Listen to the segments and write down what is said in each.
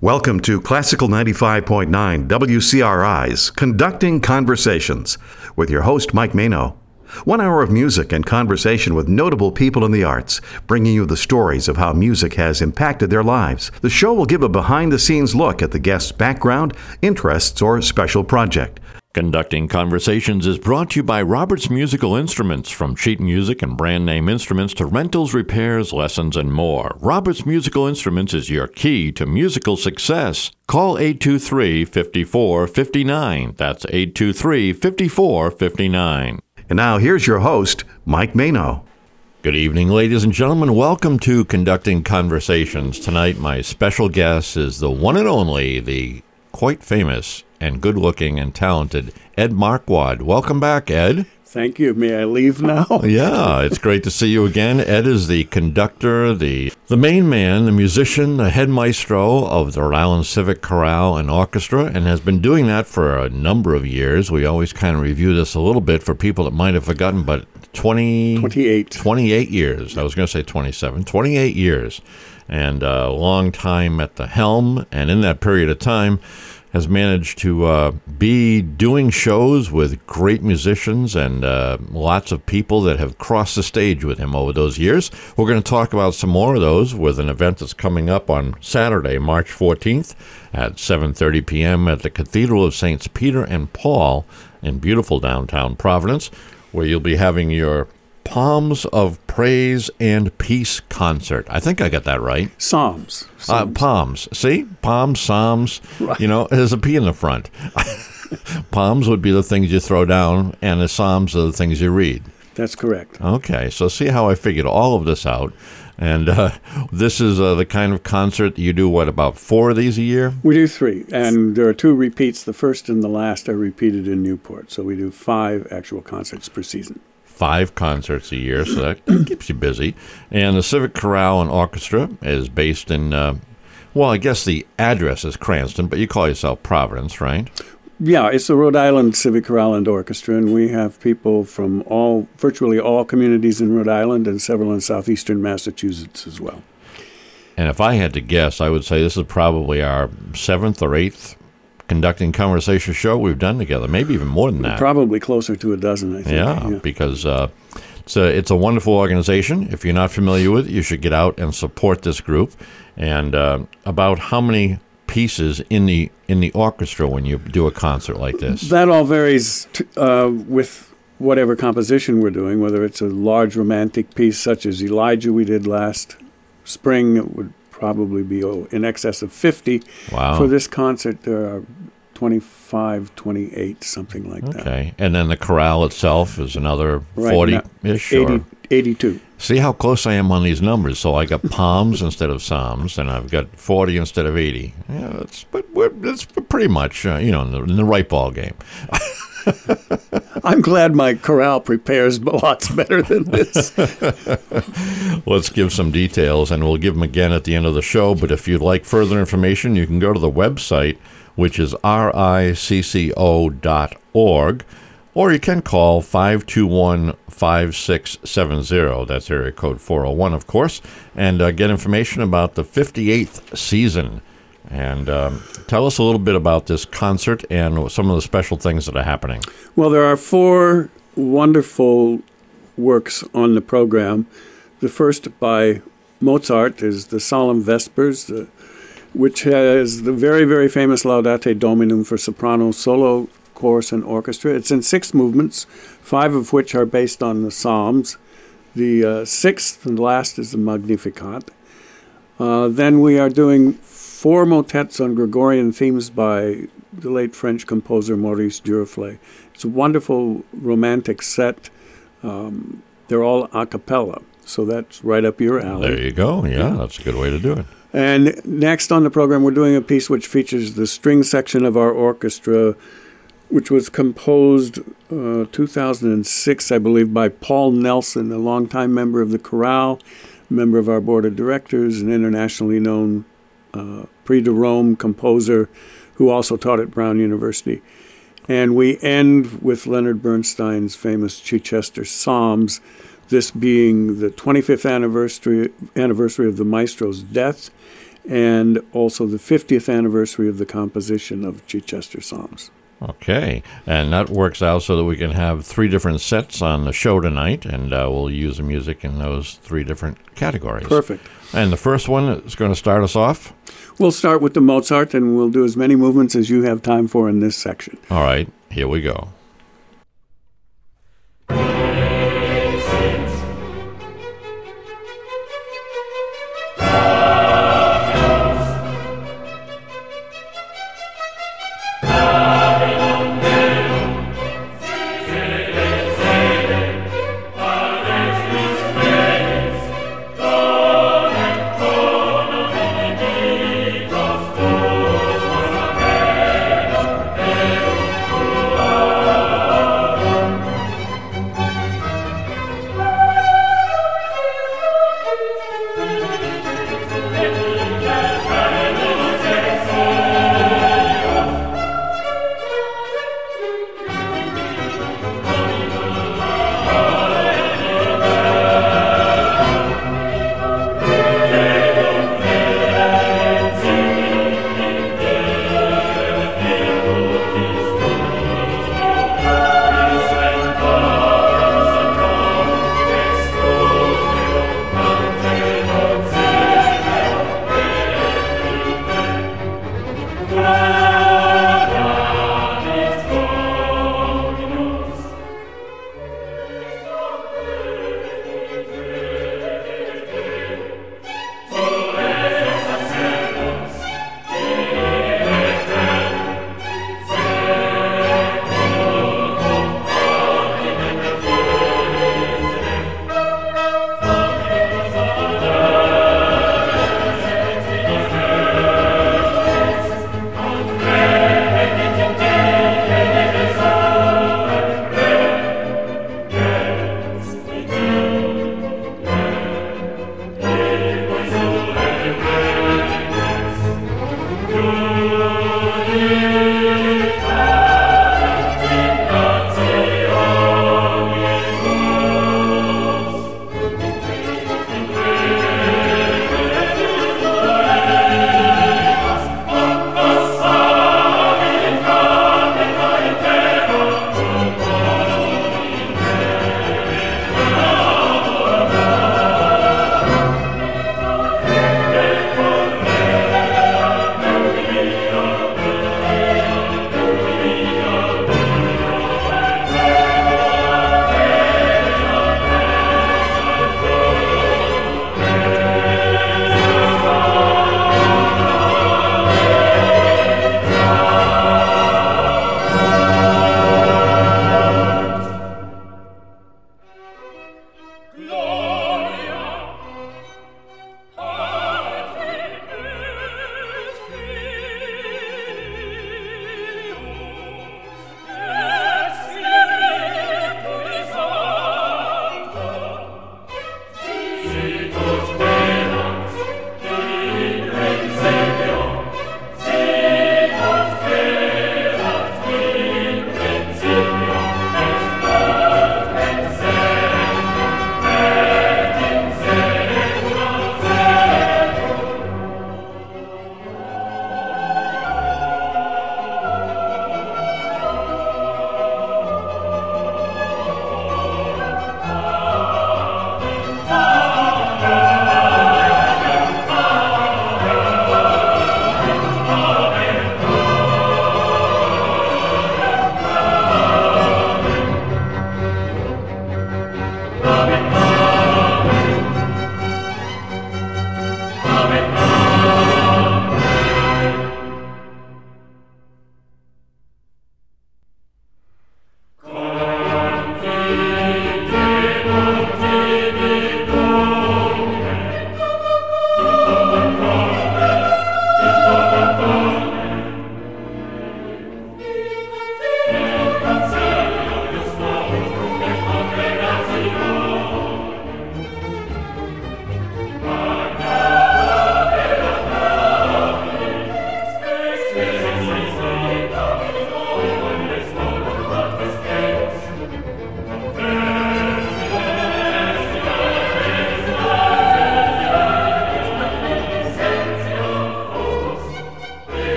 Welcome to Classical 95.9 WCRI's Conducting Conversations with your host, Mike Mano. 1 hour of music and conversation with notable people in the arts, bringing you the stories of how music has impacted their lives. The show will give a behind-the-scenes look at the guest's background, interests, or special project. Conducting Conversations is brought to you by Roberts Musical Instruments, from sheet music and brand name instruments to rentals, repairs, lessons, and more. Roberts Musical Instruments is your key to musical success. Call 823-5459. That's 823-5459. And now here's your host, Mike Mano. Good evening, ladies and gentlemen. Welcome to Conducting Conversations. Tonight, my special guest is the one and only, the quite famous and good-looking and talented Ed Marquardt. Welcome back, Ed. Thank you. May I leave now? Yeah, it's great to see you again. Ed is the conductor, the main man, the musician, the head maestro of the Rhode Island Civic Chorale and Orchestra, and has been doing that for a number of years. We always kind of review this a little bit for people that might have forgotten, but 28 years. I was going to say 27. 28 years. And a long time at the helm, and in that period of time, has managed to be doing shows with great musicians and lots of people that have crossed the stage with him over those years. We're going to talk about some more of those with an event that's coming up on Saturday, March 14th at 7:30 p.m. at the Cathedral of Saints Peter and Paul in beautiful downtown Providence, where you'll be having your Palms of Praise and Peace concert. I think I got that right. Psalms. Palms. See? Palms, Psalms. Right. You know, there's a P in the front. Palms would be the things you throw down, and the Psalms are the things you read. That's correct. Okay, so see how I figured all of this out. And this is the kind of concert you do, about 4 of these a year? We do 3, and there are 2 repeats. The first and the last are repeated in Newport, so we do 5 actual concerts per season. 5 concerts a year, so that keeps you busy. And the Civic Chorale and Orchestra is based in, I guess the address is Cranston, but you call yourself Providence, right? Yeah, it's the Rhode Island Civic Chorale and Orchestra, and we have people from virtually all communities in Rhode Island and several in southeastern Massachusetts as well. And if I had to guess, I would say this is probably our 7th or 8th Conducting Conversation show we've done together, maybe even more than that. Probably closer to a dozen, I think. Yeah. Because it's a wonderful organization. If you're not familiar with it, you should get out and support this group. And about how many pieces in the orchestra when you do a concert like this? That all varies with whatever composition we're doing, whether it's a large romantic piece such as Elijah we did last spring. It would probably be in excess of 50. Wow. For this concert, there are 25, 28, something like that. Okay. And then the chorale itself is another 40-ish? 82. See how close I am on these numbers. So I got palms instead of psalms, and I've got 40 instead of 80. Yeah, that's pretty much, in the right ball game. I'm glad my chorale prepares lots better than this. Let's give some details, and we'll give them again at the end of the show. But if you'd like further information, you can go to the website, which is ricco.org, or you can call 521-5670. That's area code 401, of course, and get information about the 58th season. And tell us a little bit about this concert and some of the special things that are happening. Well, there are 4 wonderful works on the program. The first by Mozart is the Solemn Vespers, which has the very, very famous Laudate Dominum for soprano, solo, chorus, and orchestra. It's in 6 movements, 5 of which are based on the Psalms. The 6th and last is the Magnificat. Then we are doing 4 motets on Gregorian themes by the late French composer Maurice Duruflé. It's a wonderful romantic set. They're all a cappella, so that's right up your alley. There you go. Yeah, that's a good way to do it. And next on the program, we're doing a piece which features the string section of our orchestra, which was composed 2006, I believe, by Paul Nelson, a longtime member of the chorale, member of our board of directors, an internationally known Prix de Rome composer who also taught at Brown University. And we end with Leonard Bernstein's famous Chichester Psalms, this being the 25th anniversary of the maestro's death and also the 50th anniversary of the composition of Chichester Psalms. Okay, and that works out so that we can have 3 different sets on the show tonight, and we'll use the music in those 3 different categories. Perfect. And the first one is going to start us off? We'll start with the Mozart, and we'll do as many movements as you have time for in this section. All right, here we go.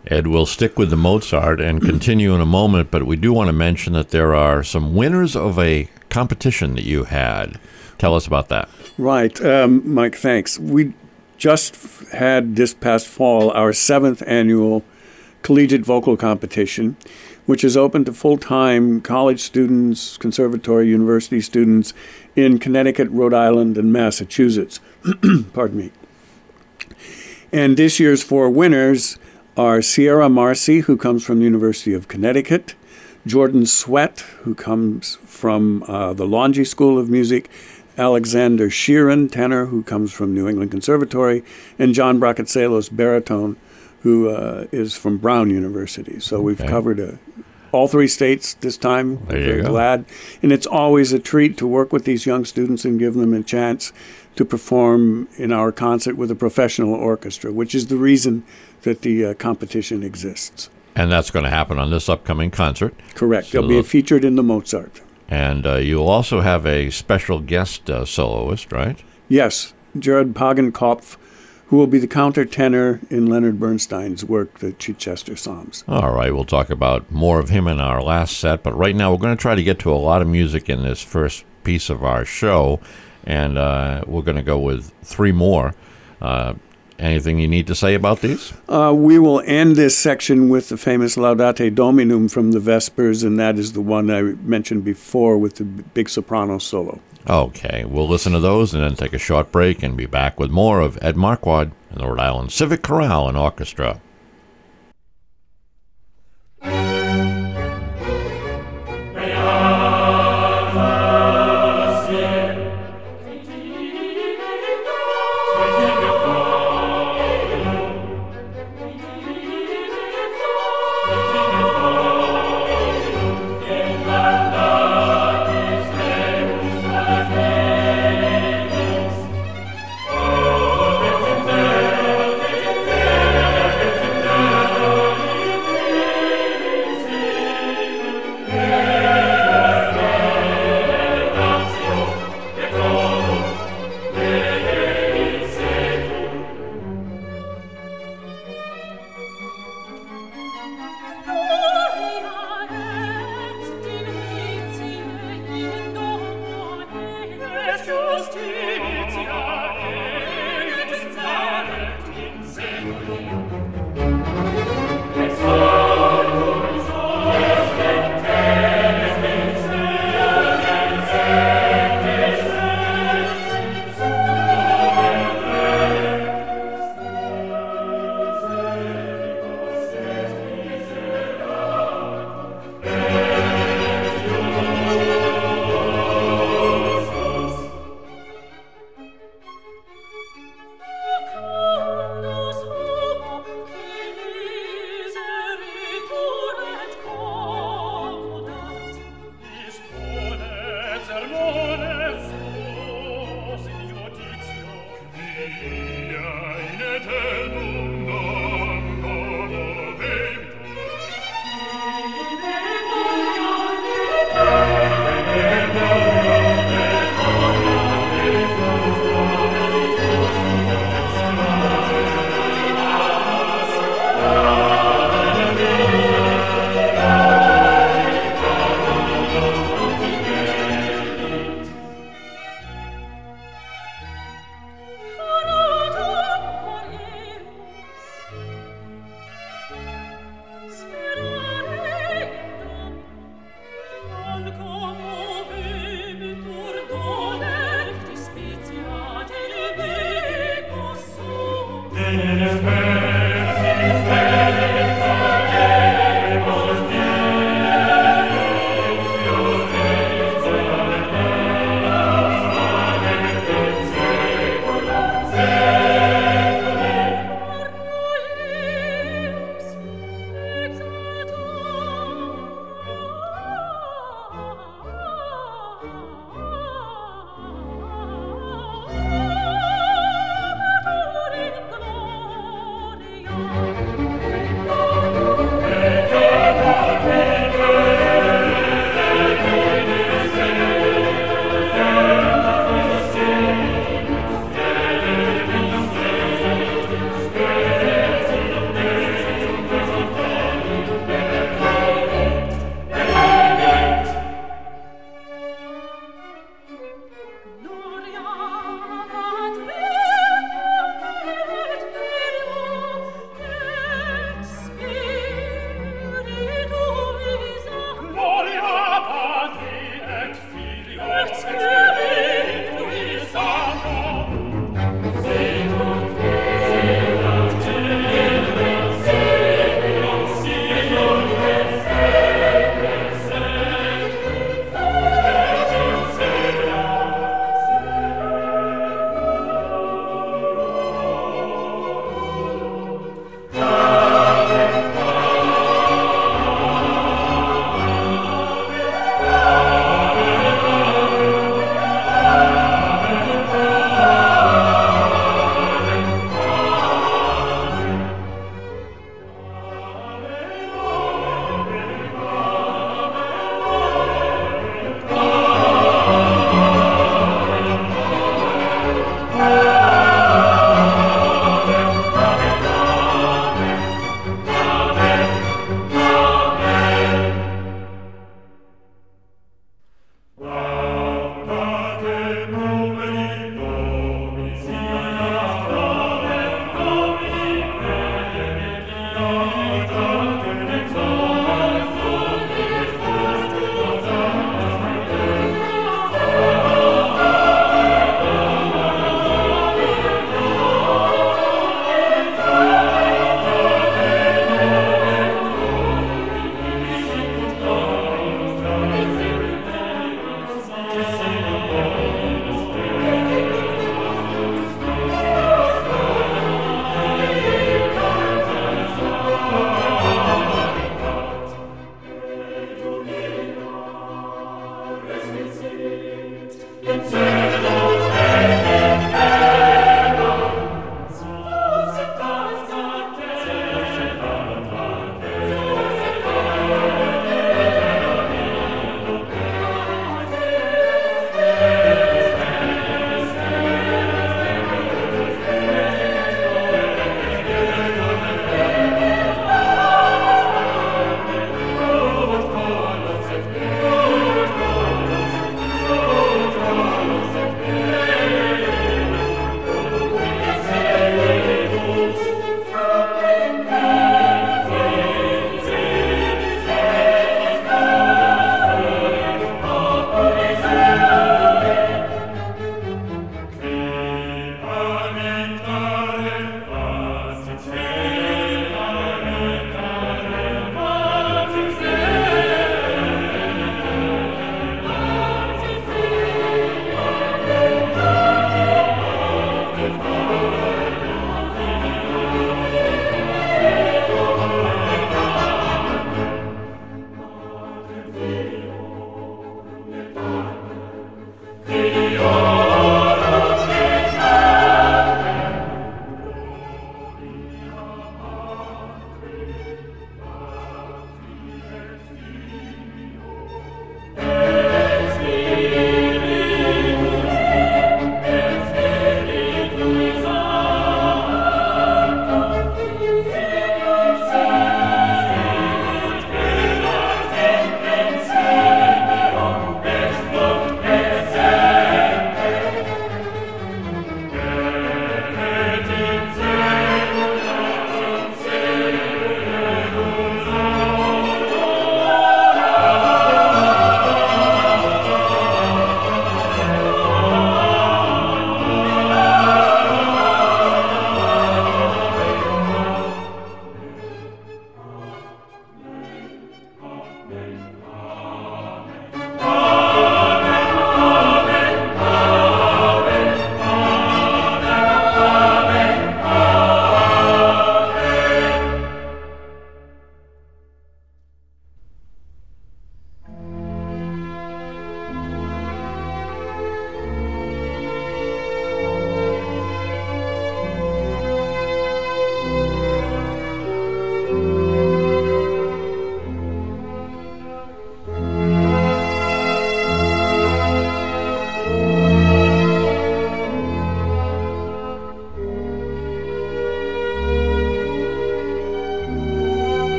Ed, we'll stick with the Mozart and continue in a moment, but we do want to mention that there are some winners of a competition that you had. Tell us about that. Right. Mike, thanks. We just had this past fall our 7th annual collegiate vocal competition, which is open to full-time college students, conservatory, university students in Connecticut, Rhode Island, and Massachusetts. Pardon me. And this year's 4 winners are Sierra Marcy, who comes from the University of Connecticut, Jordan Sweat, who comes from the Longy School of Music, Alexander Sheeran, tenor, who comes from New England Conservatory, and John Bracatselos, baritone, who is from Brown University. So we've covered all 3 states this time. There We're you very go. glad. And it's always a treat to work with these young students and give them a chance to perform in our concert with a professional orchestra, which is the reason that the competition exists. And that's going to happen on this upcoming concert. Correct. So They'll be featured in the Mozart. And you'll also have a special guest soloist, right? Yes, Jared Pagenkopf, who will be the countertenor in Leonard Bernstein's work, the Chichester Psalms. All right, we'll talk about more of him in our last set, but right now we're going to try to get to a lot of music in this first piece of our show, and we're going to go with 3 more. Anything you need to say about these? We will end this section with the famous Laudate Dominum from the Vespers, and that is the one I mentioned before with the big soprano solo. Okay, we'll listen to those and then take a short break and be back with more of Ed Marquardt and the Rhode Island Civic Chorale and Orchestra.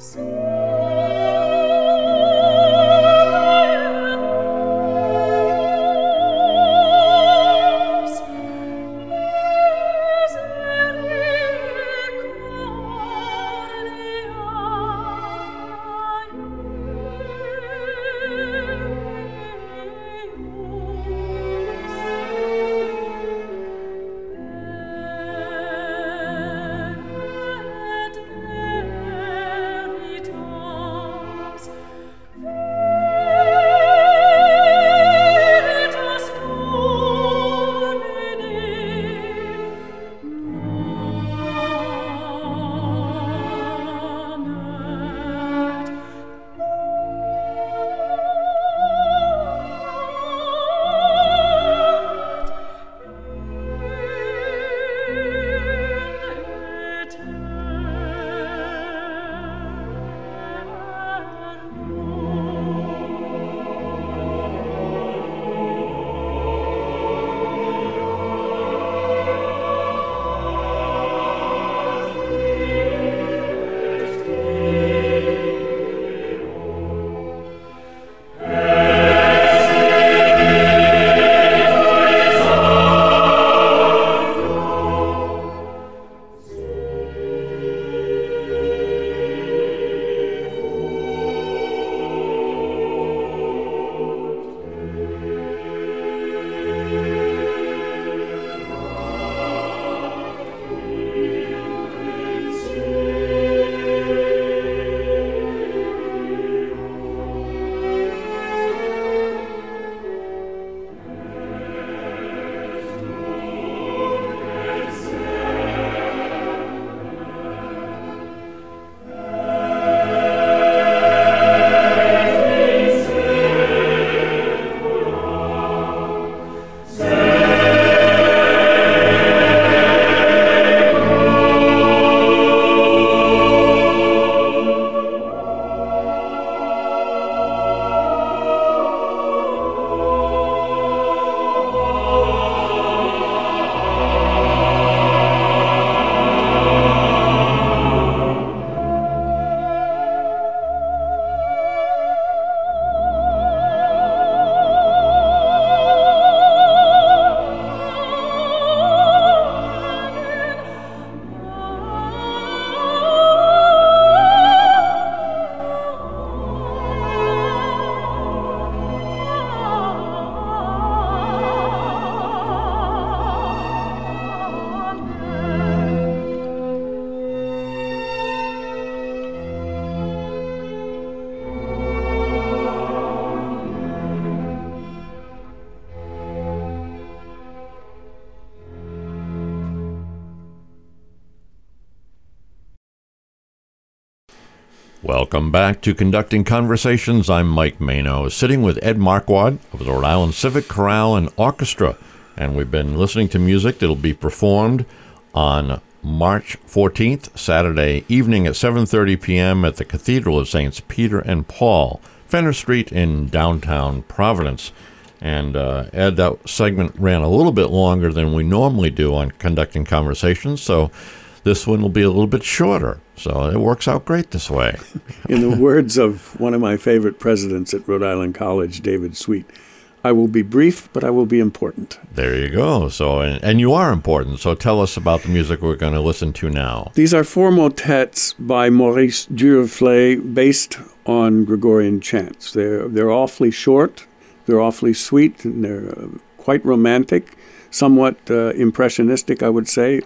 Welcome back to Conducting Conversations. I'm Mike Mano, sitting with Ed Marquardt of the Rhode Island Civic Chorale and Orchestra, and we've been listening to music that'll be performed on March 14th, Saturday evening at 7:30 p.m. at the Cathedral of Saints Peter and Paul, Fenner Street in downtown Providence. And Ed, that segment ran a little bit longer than we normally do on Conducting Conversations, so this one will be a little bit shorter. So it works out great this way. In the words of one of my favorite presidents at Rhode Island College, David Sweet, I will be brief, but I will be important. There you go. So, and you are important. So tell us about the music we're going to listen to now. These are four motets by Maurice Duruflé based on Gregorian chants. They're awfully short, they're awfully sweet, and they're quite romantic, somewhat impressionistic, I would say.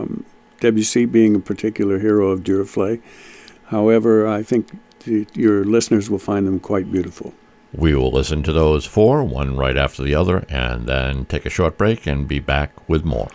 Debussy being a particular hero of Duruflé. However, I think your listeners will find them quite beautiful. We will listen to those four, one right after the other, and then take a short break and be back with more.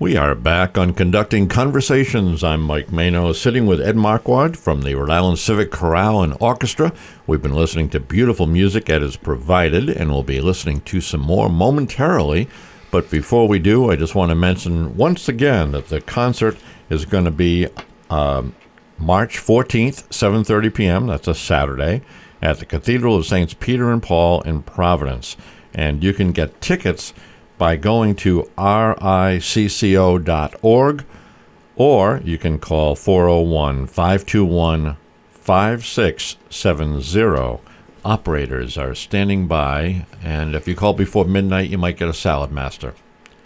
We are back on Conducting Conversations. I'm Mike Mano, sitting with Ed Marquardt from the Rhode Island Civic Chorale and Orchestra. We've been listening to beautiful music Ed has provided, and we'll be listening to some more momentarily. But before we do, I just want to mention once again that the concert is going to be March 14th, 7:30 p.m. That's a Saturday, at the Cathedral of Saints Peter and Paul in Providence. And you can get tickets by going to ricco.org, or you can call 401-521-5670. Operators are standing by, and if you call before midnight, you might get a Salad Master.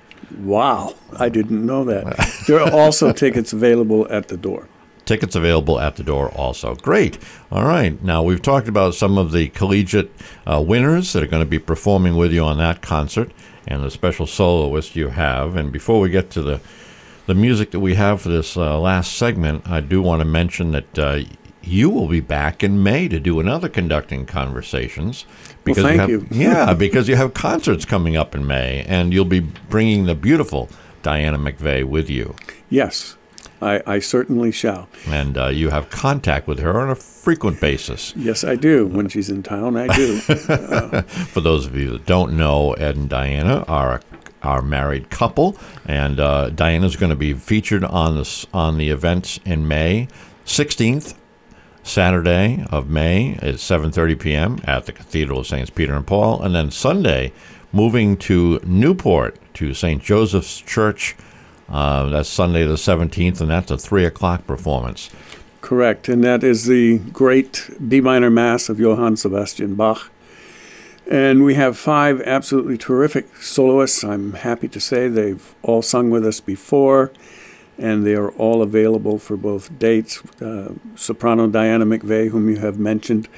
Wow, I didn't know that. There are also tickets available at the door. Tickets available at the door also. Great. All right. Now, we've talked about some of the collegiate winners that are going to be performing with you on that concert, and the special soloist you have. And before we get to the music that we have for this last segment, I do want to mention that you will be back in May to do another Conducting Conversations. Because thank you. Yeah, because you have concerts coming up in May, and you'll be bringing the beautiful Diana McVeigh with you. Yes, I certainly shall. And you have contact with her on a frequent basis. Yes, I do. When she's in town, I do. For those of you that don't know, Ed and Diana are a married couple, and Diana's going to be featured on the events in May 16th. Saturday of May at 7:30 p.m. at the Cathedral of Saints Peter and Paul, and then Sunday, moving to Newport to St. Joseph's Church. That's Sunday the 17th, and that's a 3 o'clock performance. Correct, and that is the great B minor Mass of Johann Sebastian Bach. And we have 5 absolutely terrific soloists. I'm happy to say they've all sung with us before, and they are all available for both dates. Soprano Diana McVeigh, whom you have mentioned.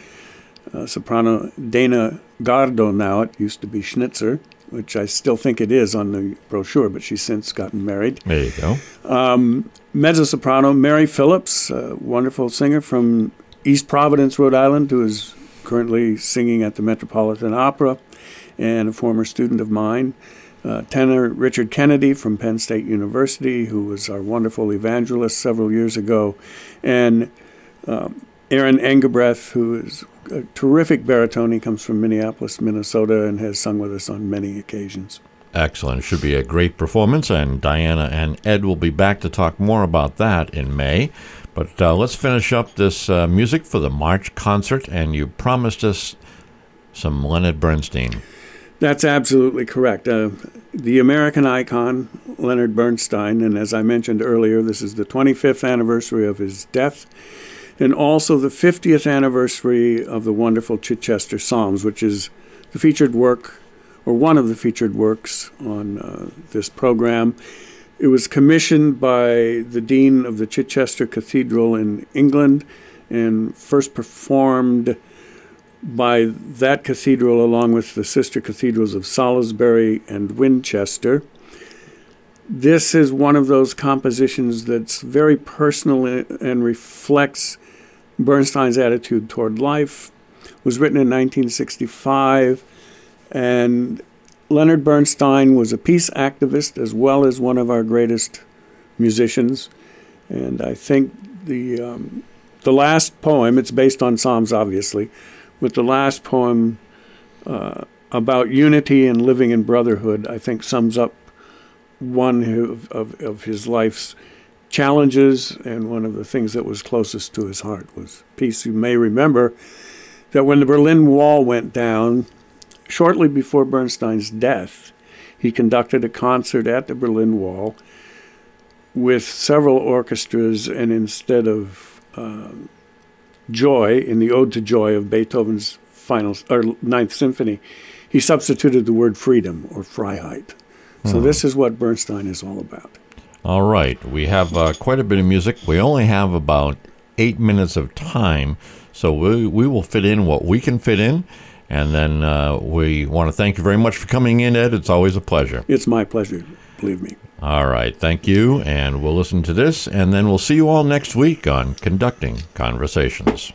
Soprano Dana Gardo now. It used to be Schnitzer, which I still think it is on the brochure, but she's since gotten married. There you go. Mezzo-soprano Mary Phillips, a wonderful singer from East Providence, Rhode Island, who is currently singing at the Metropolitan Opera and a former student of mine. Tenor Richard Kennedy from Penn State University, who was our wonderful evangelist several years ago, and Aaron Engelbrecht, who is a terrific baritone. He comes from Minneapolis, Minnesota, and has sung with us on many occasions. Excellent. Should be a great performance, and Diana and Ed will be back to talk more about that in May. But let's finish up this music for the March concert, and you promised us some Leonard Bernstein. That's absolutely correct. The American icon, Leonard Bernstein, and as I mentioned earlier, this is the 25th anniversary of his death, and also the 50th anniversary of the wonderful Chichester Psalms, which is the featured work, or one of the featured works on this program. It was commissioned by the Dean of the Chichester Cathedral in England and first performed by that cathedral along with the sister cathedrals of Salisbury and Winchester. This is one of those compositions that's very personal and reflects Bernstein's attitude toward life. It was written in 1965, and Leonard Bernstein was a peace activist as well as one of our greatest musicians. And I think the last poem, it's based on Psalms obviously, with the last poem about unity and living in brotherhood, I think sums up one of his life's challenges, and one of the things that was closest to his heart was peace. You may remember that when the Berlin Wall went down, shortly before Bernstein's death, he conducted a concert at the Berlin Wall with several orchestras, and instead of joy, in the Ode to Joy of Beethoven's Ninth Symphony, he substituted the word freedom, or Freiheit. So this is what Bernstein is all about. All right. We have quite a bit of music. We only have about 8 minutes of time, so we will fit in what we can fit in. And then we want to thank you very much for coming in, Ed. It's always a pleasure. It's my pleasure, believe me. All right. Thank you. And we'll listen to this, and then we'll see you all next week on Conducting Conversations.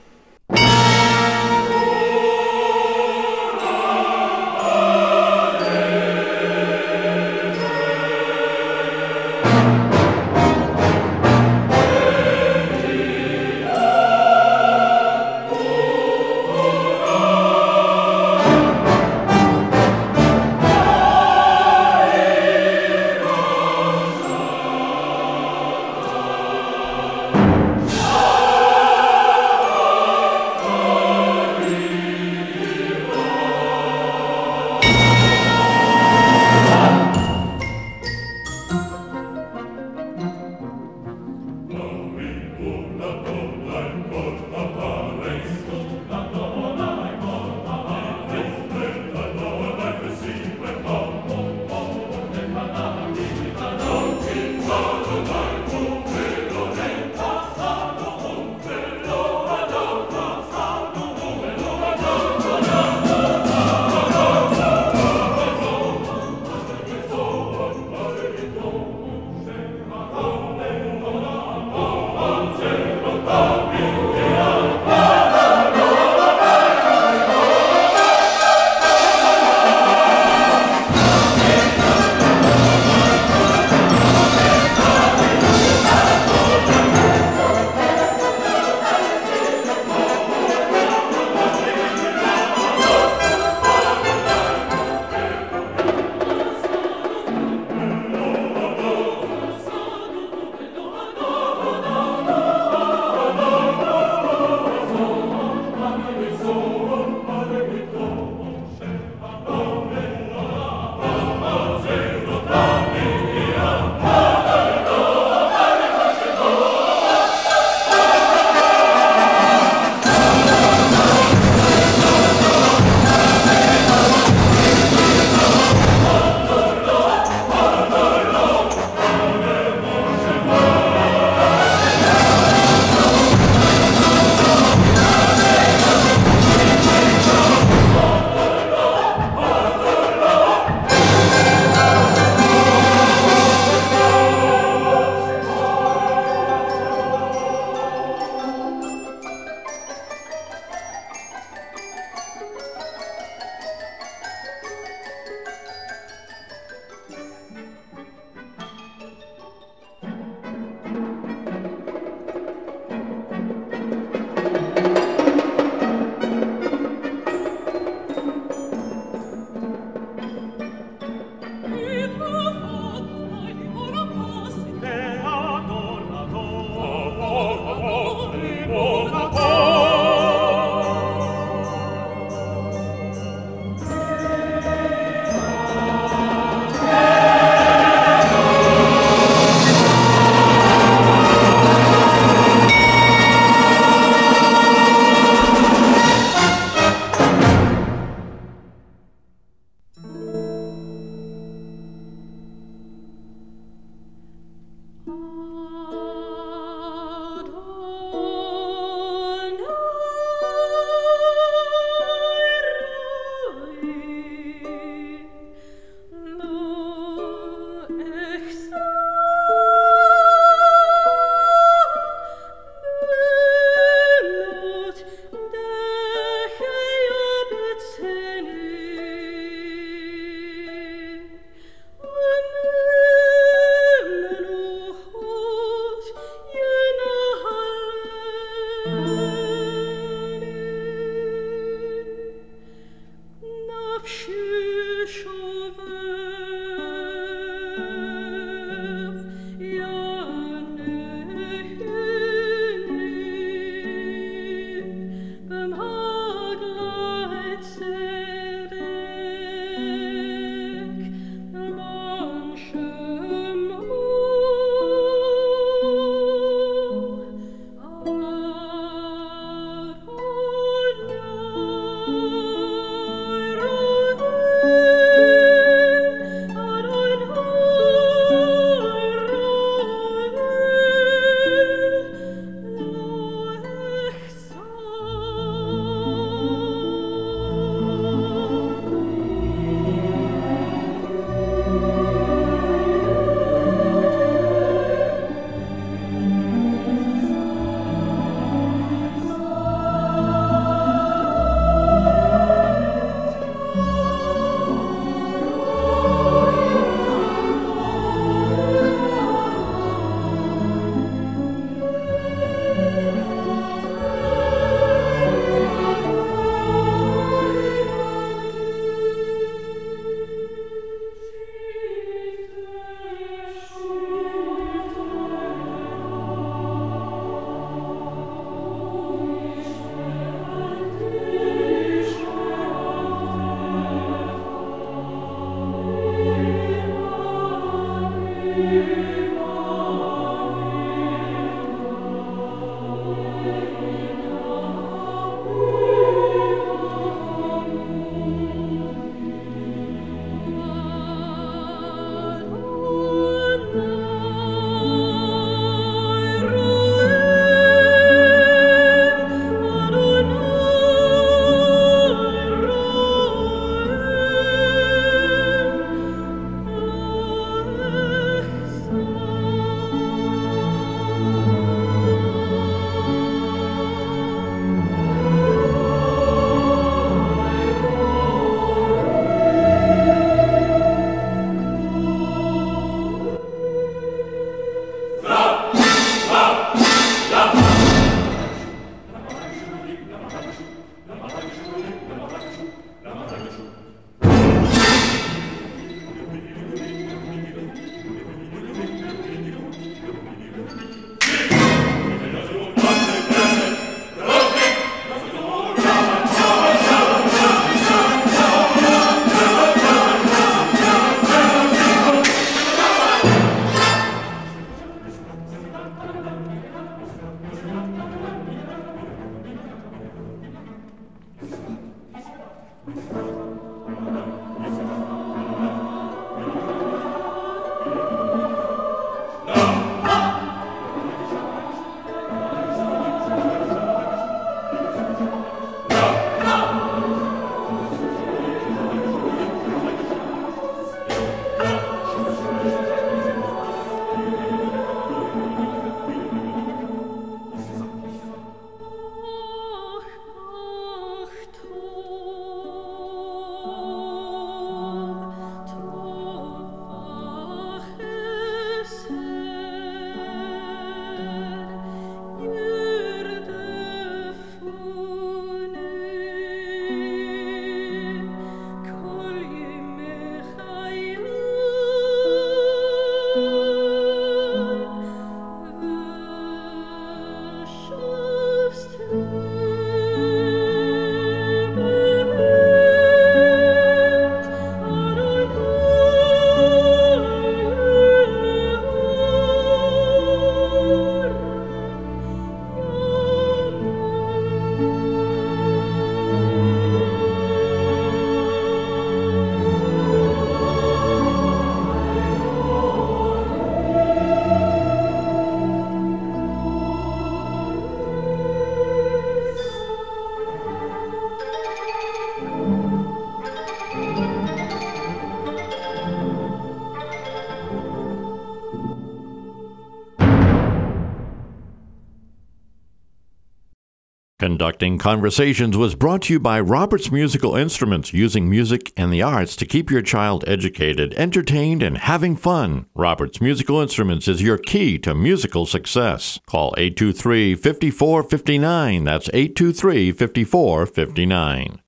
Conducting Conversations was brought to you by Roberts Musical Instruments, using music and the arts to keep your child educated, entertained, and having fun. Roberts Musical Instruments is your key to musical success. Call 823-5459. That's 823-5459.